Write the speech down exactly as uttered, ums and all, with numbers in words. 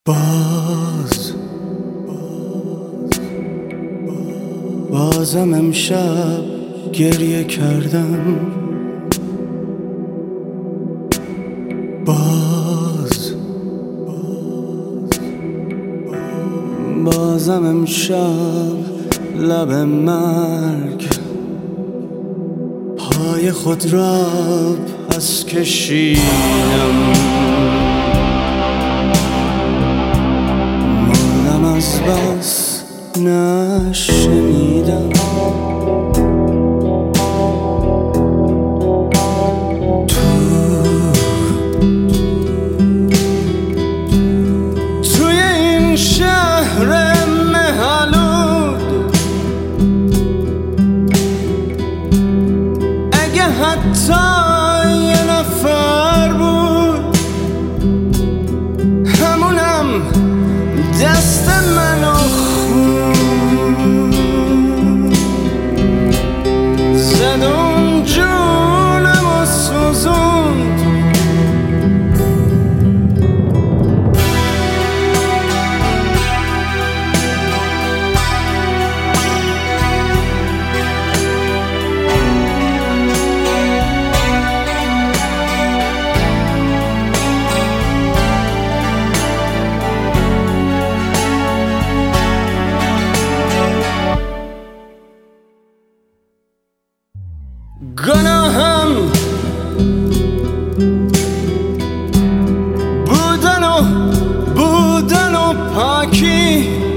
باز بازم امشب گریه کردم. باز بازم امشب لب مرگ پای خود را پس کشیدم. مردم از بس نشنیدم. توی این شهر مه‌آلود اگه حتی یه نفر بود، همونم دست منو خون زد، اون جونمو سوزوند. گناهم بودن و بودن و پاکی